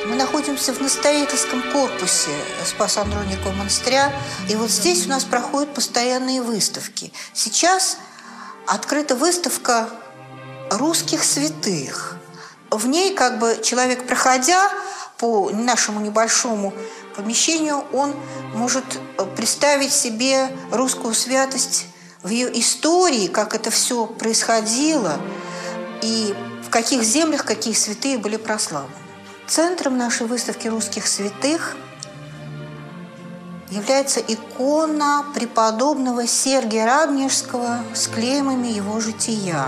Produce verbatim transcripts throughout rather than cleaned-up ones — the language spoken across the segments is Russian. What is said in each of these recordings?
Мы находимся в настоятельском корпусе Спас-Андроникова монастыря, и вот здесь у нас проходят постоянные выставки. Сейчас открыта выставка русских святых. В ней как бы человек, проходя по нашему небольшому помещению, он может представить себе русскую святость в ее истории, как это все происходило и в каких землях какие святые были прославлены. Центром нашей выставки русских святых является икона преподобного Сергия Радонежского с клеймами его жития.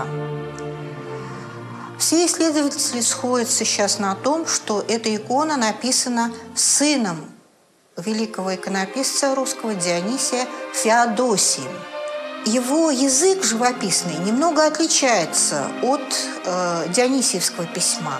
Все исследователи сходятся сейчас на том, что эта икона написана сыном великого иконописца русского Дионисия Феодосием. Его язык живописный немного отличается от э, дионисиевского письма.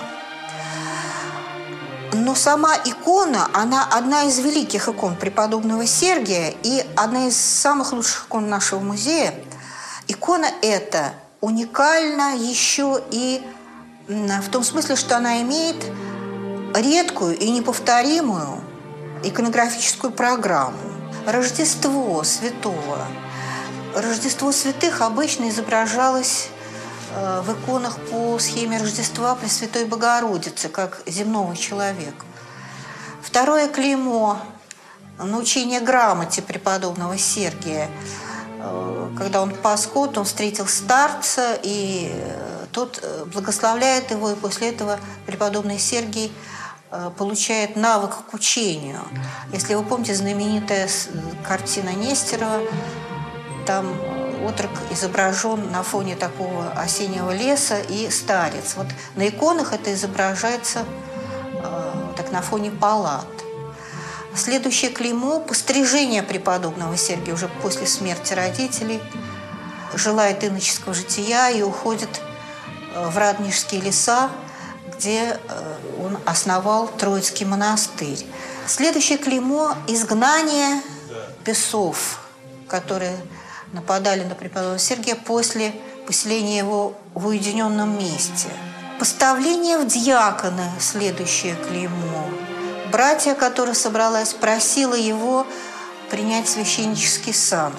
Но сама икона, она одна из великих икон преподобного Сергия и одна из самых лучших икон нашего музея. Икона эта уникальна еще и в том смысле, что она имеет редкую и неповторимую иконографическую программу. Рождество Святого. Рождество святых обычно изображалось в иконах по схеме Рождества Пресвятой Богородицы, как земного человека. Второе клеймо научение грамоте преподобного Сергия. Когда он пас скот, он встретил старца, и тот благословляет его, и после этого преподобный Сергий получает навык к учению. Если вы помните, знаменитая картина Нестерова, там отрок изображен на фоне такого осеннего леса и старец. Вот на иконах это изображается э, так на фоне палат. Следующее клеймо – пострижение преподобного Сергия уже после смерти родителей. Желает иноческого жития и уходит в Радонежские леса, где он основал Троицкий монастырь. Следующее клеймо – изгнание бесов, которые нападали на преподобного Сергия после поселения его в уединенном месте. Поставление в диаконы – следующее клеймо. Братья, которая собралась, просила его принять священнический сан.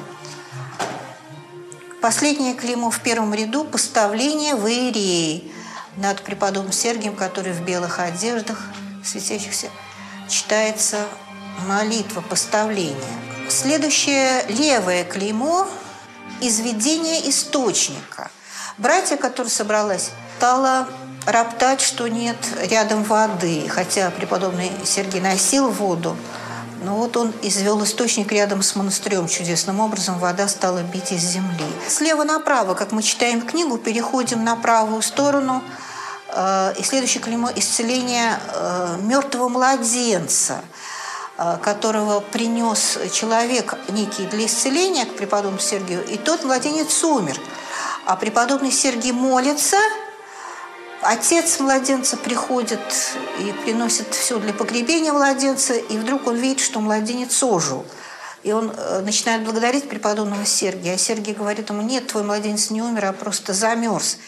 Последнее клеймо в первом ряду – поставление в иереи над преподобным Сергием, который в белых одеждах светящихся, читается молитва поставления. Следующее левое клеймо – изведение источника. Братья, которая собралась, стала роптать, что нет рядом воды, хотя преподобный Сергий носил воду, но вот он извел источник рядом с монастырем. Чудесным образом вода стала бить из земли. Слева направо, как мы читаем книгу, переходим на правую сторону. И следующее клеймо – исцеление мертвого младенца, которого принес человек некий для исцеления к преподобному Сергию, и тот младенец умер. А преподобный Сергий молится, отец младенца приходит и приносит все для погребения младенца, и вдруг он видит, что младенец ожил. И он начинает благодарить преподобного Сергия, а Сергий говорит ему: нет, твой младенец не умер, а просто замерз.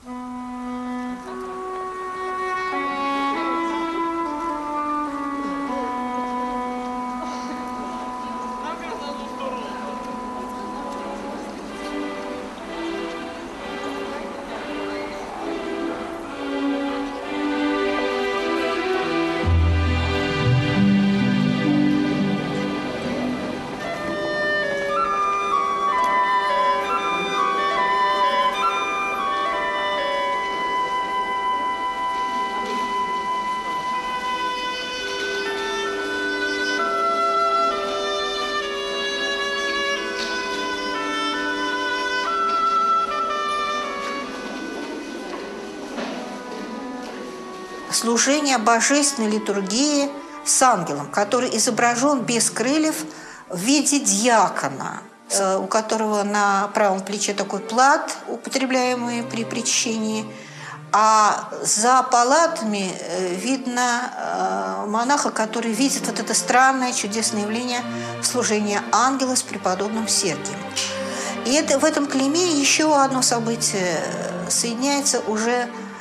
Служение божественной литургии с ангелом, который изображен без крыльев в виде диакона, у которого на правом плече такой плат, употребляемый при причащении, а за палатами видно монаха, который видит вот это странное чудесное явление служения ангела с преподобным Сергием. И это, в этом клейме еще одно событие соединяется уже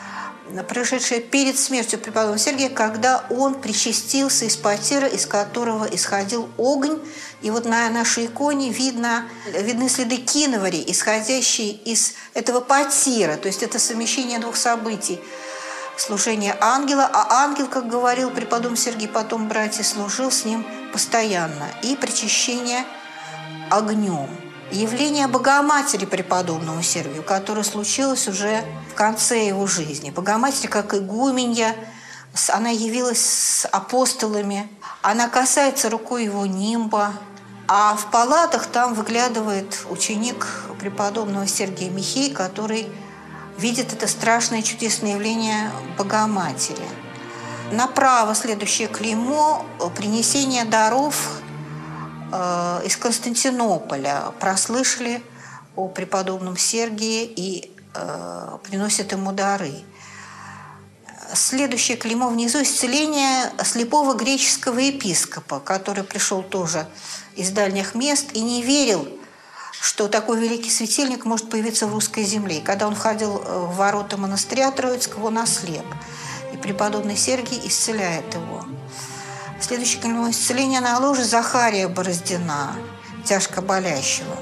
произошедшее перед смертью преподобного Сергия, когда он причастился из потира, из которого исходил огонь. И вот на нашей иконе видно, видны следы киновари, исходящие из этого потира. То есть это совмещение двух событий. Служение ангела, а ангел, как говорил преподобный Сергий, потом братья, служил с ним постоянно. И причащение огнем. Явление Богоматери преподобному Сергию, которое случилось уже в конце его жизни. Богоматерь, как игуменья, она явилась с апостолами, она касается рукой его нимба, а в палатах там выглядывает ученик преподобного Сергия Михей, который видит это страшное чудесное явление Богоматери. Направо следующее клеймо – принесение даров из Константинополя. Прослышали о преподобном Сергии и э, приносят ему дары. Следующее клеймо внизу – исцеление слепого греческого епископа, который пришел тоже из дальних мест и не верил, что такой великий светильник может появиться в русской земле. И когда он входил в ворота монастыря Троицкого, он ослеп. И преподобный Сергий исцеляет его. Следующее клеймо – исцеление на ложе Захария Бороздина, тяжко болящего.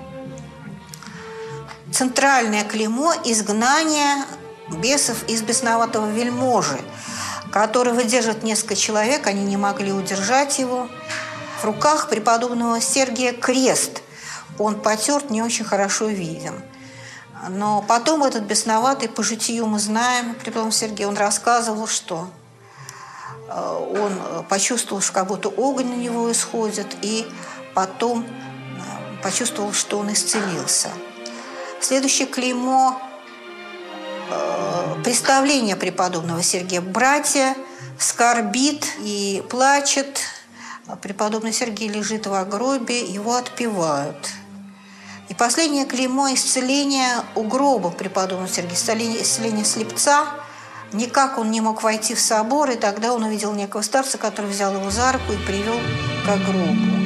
Центральное клеймо – изгнание бесов из бесноватого вельможи, которого держат несколько человек, они не могли удержать его. В руках преподобного Сергия крест. Он потерт, не очень хорошо виден. Но потом этот бесноватый, по житию мы знаем, преподобный Сергий, он рассказывал, что он почувствовал, что как будто огонь на него исходит, и потом почувствовал, что он исцелился. Следующее клеймо – представление преподобного Сергия. Братья скорбит и плачет. Преподобный Сергий лежит в гробе, его отпевают. И последнее клеймо – исцеление у гроба преподобного Сергия, исцеление, исцеление слепца. Никак он не мог войти в собор, и тогда он увидел некого старца, который взял его за руку и привел к гробу.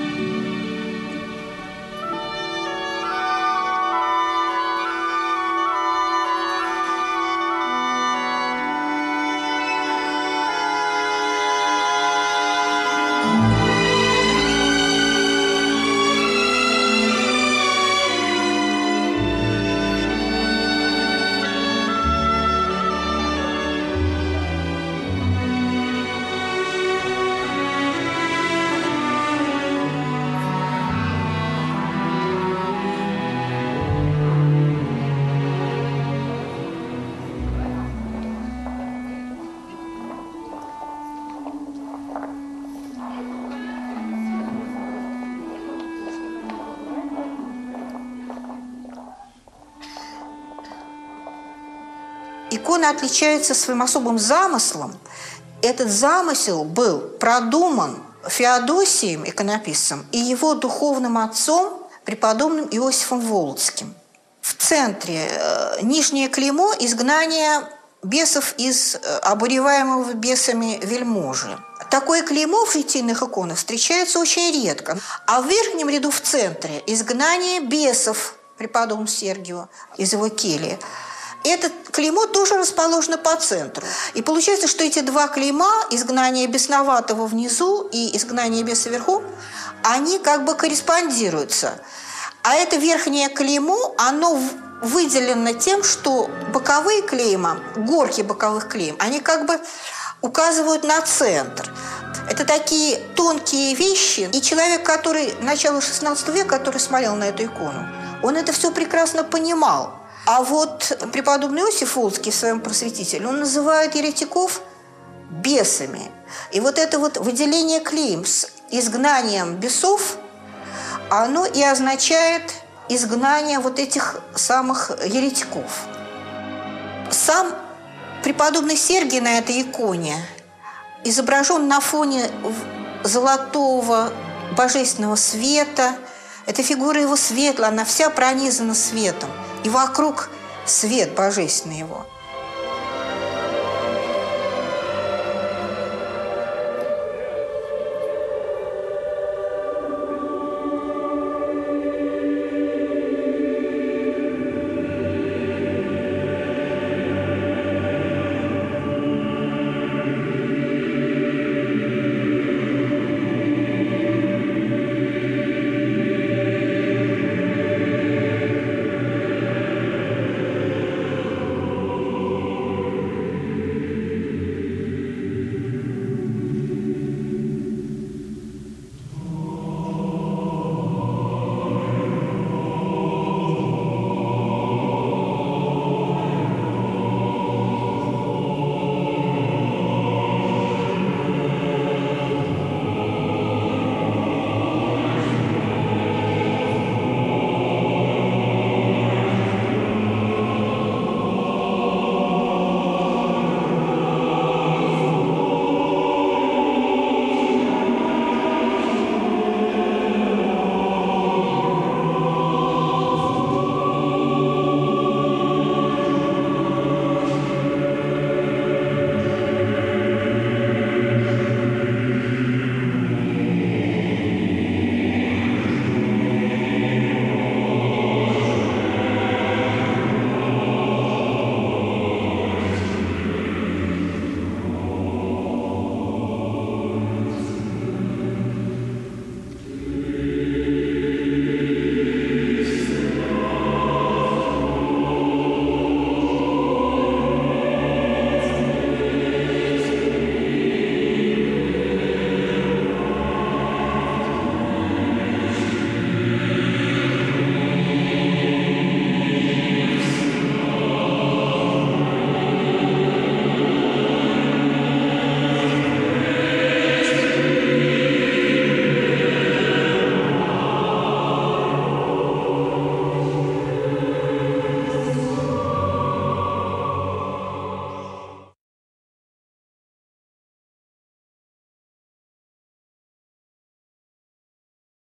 Икона отличается своим особым замыслом. Этот замысел был продуман Феодосием, иконописцем, и его духовным отцом, преподобным Иосифом Волоцким. В центре нижнее клеймо – изгнание бесов из обуреваемого бесами вельможи. Такое клеймо в житийных иконах встречается очень редко. А в верхнем ряду в центре – изгнание бесов преподобному Сергию из его кельи. Это клеймо тоже расположено по центру. И получается, что эти два клейма, изгнание бесноватого внизу и изгнание беса вверху, они как бы корреспондируются. А это верхнее клеймо, оно выделено тем, что боковые клейма, горки боковых клейм, они как бы указывают на центр. Это такие тонкие вещи. И человек, который начала шестнадцатого века, который смотрел на эту икону, он это все прекрасно понимал. А вот преподобный Иосиф Волоцкий в своем «Просветителе», он называет еретиков бесами. И вот это вот выделение клейм с изгнанием бесов, оно и означает изгнание вот этих самых еретиков. Сам преподобный Сергий на этой иконе изображен на фоне золотого божественного света. Эта фигура его светлая, она вся пронизана светом. И вокруг свет божественный его.